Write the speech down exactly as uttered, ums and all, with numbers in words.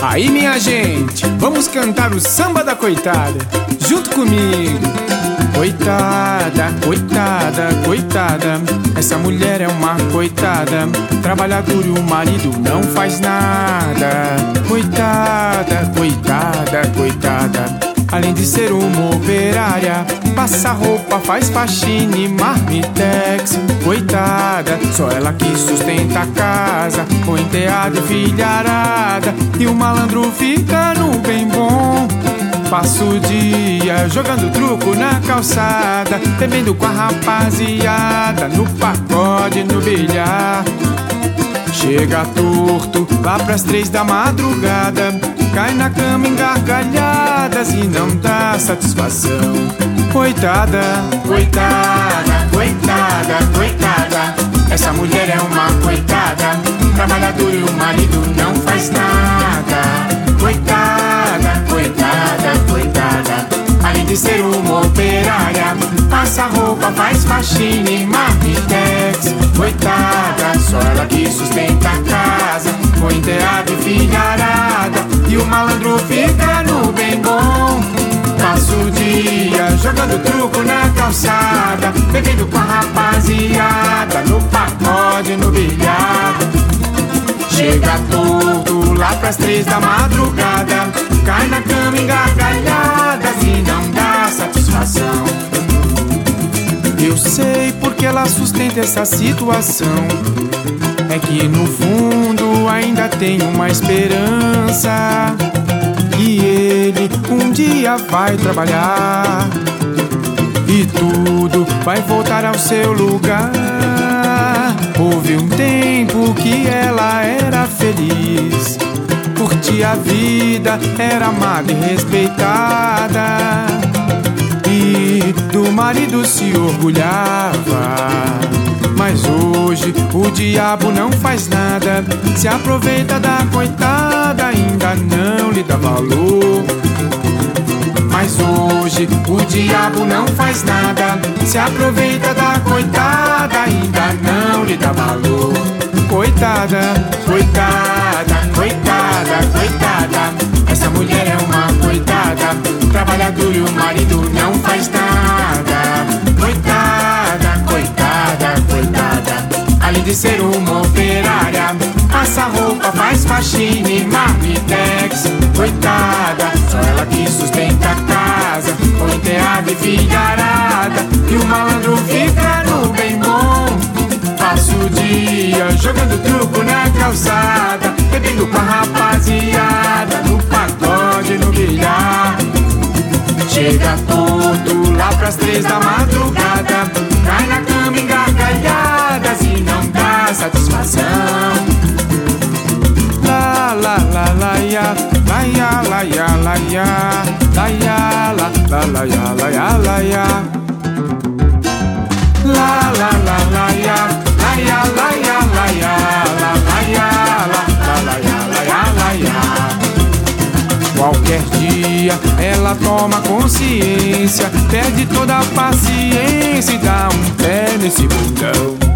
Aí, minha gente, vamos cantar o samba da coitada, junto comigo. Coitada, coitada, coitada, essa mulher é uma coitada. Trabalha duro e o marido não faz nada. Coitada, coitada, coitada, além de ser uma operária, passa roupa, faz faxina e marmitex. Coitada, só ela que sustenta a casa, com enteada e filharada, e o malandro fica no bem bom. Passa o dia jogando truco na calçada, bebendo com a rapaziada, no pagode, no bilhar. Chega torto lá pras três da madrugada, cai na cama em gargalhadas e não dá satisfação. Coitada, coitada, coitada, coitada, essa mulher é uma coitada. Trabalha duro e o marido não faz nada. Coitada, coitada, coitada, além de ser uma operária, passa roupa, faz faxina e marmitex. Coitada, só ela que sustenta a casa, com enteada e filharada, e o malandro fica no bem bom. Passa o dia jogando truco na calçada, bebendo com a rapaziada, no pagode, no bilhar. Chega torto lá pras três da madrugada, cai na cama em gargalhadas e não dá satisfação. Eu sei porque ela sustenta essa situação, é que no fundo ainda tem uma esperança, e ele um dia vai trabalhar e tudo vai voltar ao seu lugar. Houve um tempo que ela era feliz, curtia a vida, era amada e respeitada, e do marido se orgulhava. Mas hoje o diabo não faz nada, se aproveita da coitada, ainda não lhe dá valor. Mas hoje o diabo não faz nada, se aproveita da coitada, ainda não lhe dá valor. Coitada, coitada, coitada, coitada, essa mulher é uma coitada. Trabalha duro e o marido não faz nada. Coitada, coitada, coitada, além de ser uma operária, passa roupa, faz faxina e marmitex. Coitada, só ela que sustenta a casa, com enteada e filharada, e o malandro fica no bem bom. Passa o dia jogando truco na calçada, bebendo com a rapaziada, no pagode, no bilhar. Chega torto lá pras três da madrugada, cai na cama em gargalhadas e não dá satisfação. La la la la ya, la ya la ya la ya, la ya la la la ya la ya la ya. La la la la ya, la ya la ya la ya, la la ya la la la ya la ya la ya. Qualquer dia ela toma consciência, perde toda a paciência e dá um pé nesse bundão.